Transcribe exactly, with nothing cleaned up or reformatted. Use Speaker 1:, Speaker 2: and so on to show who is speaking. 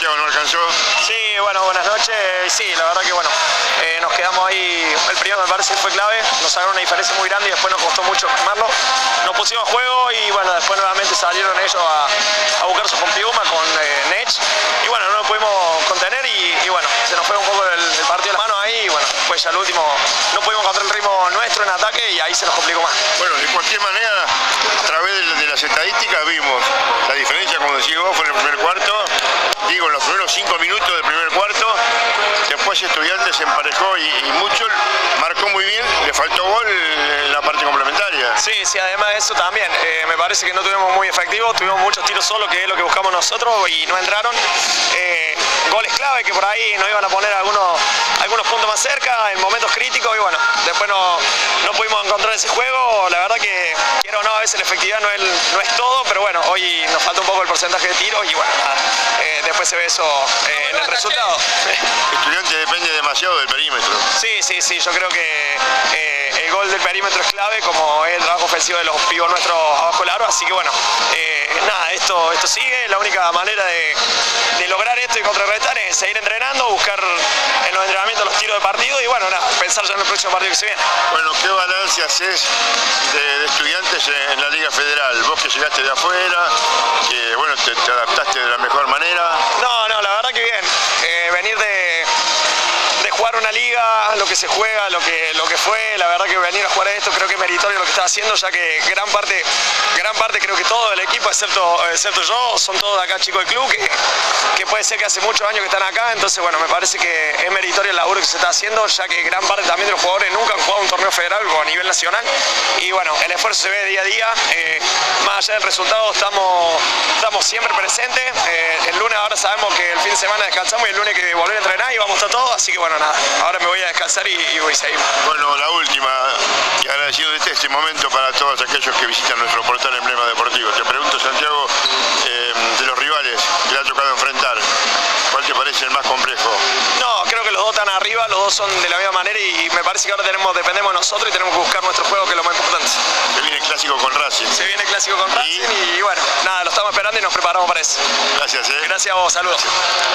Speaker 1: Santiago no alcanzó.
Speaker 2: Sí, bueno, buenas noches. Sí, la verdad que bueno, eh, nos quedamos ahí. El primero me parece que fue clave, nos sacaron una diferencia muy grande y después nos costó mucho quemarlo. Nos pusimos a juego y bueno, después nuevamente salieron ellos a, a buscar su Piuma con eh, Nech. Y bueno, no lo pudimos contener y, y bueno, se nos fue un poco el, el partido de la mano ahí y bueno, pues ya al último no pudimos encontrar el ritmo nuestro en ataque y ahí se nos complicó más.
Speaker 1: Bueno, de cualquier manera, a través de, de las estadísticas vimos la diferencia, como decís vos, fue en el primer cuarto. Digo, en los primeros cinco minutos del primer cuarto, después Estudiantes se emparejó y, y mucho, marcó muy bien, le faltó gol en la parte complementaria.
Speaker 2: Sí, sí, además de eso también, eh, me parece que no tuvimos muy efectivos, tuvimos muchos tiros solos, que es lo que buscamos nosotros, y no entraron. Eh, goles clave que por ahí nos iban a poner algunos, algunos puntos más cerca, en momentos críticos, y bueno, después no, no pudimos encontrar ese juego. La verdad que, quiero o no, a veces la efectividad no es, no es todo, pero bueno, hoy nos falta un poco el porcentaje de tiros, y bueno, eh, después se ve eso eh, en el resultado.
Speaker 1: Estudiantes depende demasiado del perímetro.
Speaker 2: Sí, sí, sí, yo creo que eh, el gol del perímetro es clave, como es el trabajo ofensivo de los pibos nuestros abajo del aro, así que bueno, eh, nada, esto, esto sigue. La única manera de, de lograr esto y contrarrestar es seguir entrenando, buscar en los entrenamientos los tiros de partido y bueno, nada, pensar ya en el próximo partido que se viene.
Speaker 1: Bueno, ¿qué balance haces de, de Estudiantes en la Liga Federal? Vos que llegaste de afuera, que bueno, te, te adaptaste de la mejor manera.
Speaker 2: No, no, la verdad que bien. Eh, venir de... de jugar una liga, lo que se juega, lo que, lo que fue, la verdad que venir a jugar a esto creo que es meritorio lo que está haciendo, ya que gran parte, gran parte creo que todo el equipo, excepto, excepto yo, son todos de acá chicos del club, que, que puede ser que hace muchos años que están acá, entonces bueno, me parece que es meritorio el laburo que se está haciendo, ya que gran parte también de los jugadores nunca han jugado un torneo federal o a nivel nacional, y bueno, el esfuerzo se ve día a día, eh, más allá del resultado estamos, estamos siempre presentes, eh, el lunes ahora sabemos que el fin de semana descansamos y el lunes que volver a entrenar y vamos a estar todos, así que bueno, nada, ahora me voy a descansar y, y voy a seguir.
Speaker 1: Bueno, la última, y agradecido de este momento para todos aquellos que visitan nuestro portal Emblema Deportivo. Te pregunto, Santiago, eh, de los rivales que le ha tocado enfrentar, ¿cuál te parece el más complejo?
Speaker 2: No, creo que los dos están arriba, los dos son de la misma manera y me parece que ahora tenemos, dependemos de nosotros y tenemos que buscar nuestro juego, que es lo más importante.
Speaker 1: Se viene el clásico con Racing.
Speaker 2: Se viene el clásico con Racing y, y bueno, nada, lo estamos esperando y nos preparamos para eso.
Speaker 1: Gracias, eh.
Speaker 2: Gracias a vos, saludos. Gracias.